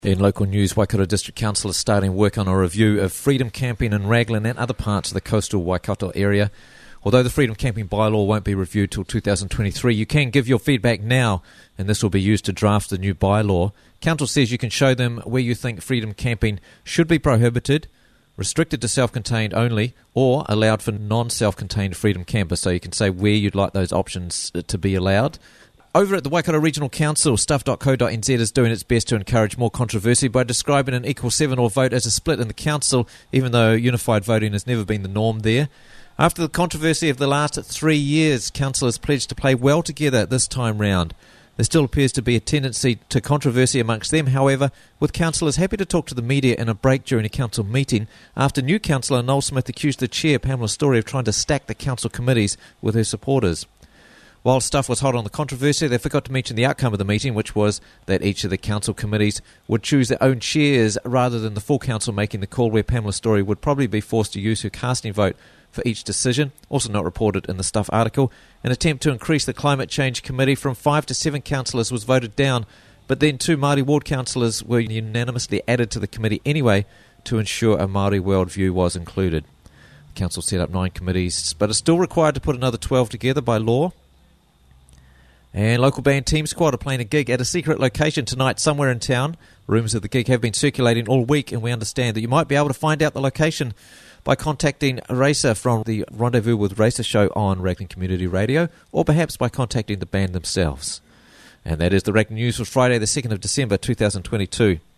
In local news, Waikato District Council is starting work on a review of freedom camping in Raglan and other parts of the coastal Waikato area. Although the freedom camping bylaw won't be reviewed till 2023, you can give your feedback now, and this will be used to draft the new bylaw. Council says you can show them where you think freedom camping should be prohibited, restricted to self-contained only, or allowed for non-self-contained freedom campers. So you can say where you'd like those options to be allowed. Over at the Waikato Regional Council, stuff.co.nz is doing its best to encourage more controversy by describing an equal 7-all vote as a split in the council, even though unified voting has never been the norm there. After the controversy of the last 3 years, councillors pledged to play well together this time round. There still appears to be a tendency to controversy amongst them, however, with councillors happy to talk to the media in a break during a council meeting after new councillor Noel Smith accused the chair, Pamela Storey, of trying to stack the council committees with her supporters. While stuff was hot on the controversy, they forgot to mention the outcome of the meeting, which was that each of the council committees would choose their own chairs rather than the full council making the call, where Pamela Storey would probably be forced to use her casting vote for each decision. Also not reported in the Stuff article, an attempt to increase the Climate Change Committee from 5 to 7 councillors was voted down, but then 2 Māori ward councillors were unanimously added to the committee anyway to ensure a Māori worldview was included. The council set up 9 committees, but is still required to put another 12 together by law. And local band Team Squad are playing a gig at a secret location tonight somewhere in town. Rumours of the gig have been circulating all week, and we understand that you might be able to find out the location by contacting Racer from the Rendezvous with Racer show on Raglan Community Radio, or perhaps by contacting the band themselves. And that is the Raglan News for Friday the 2nd of December 2022.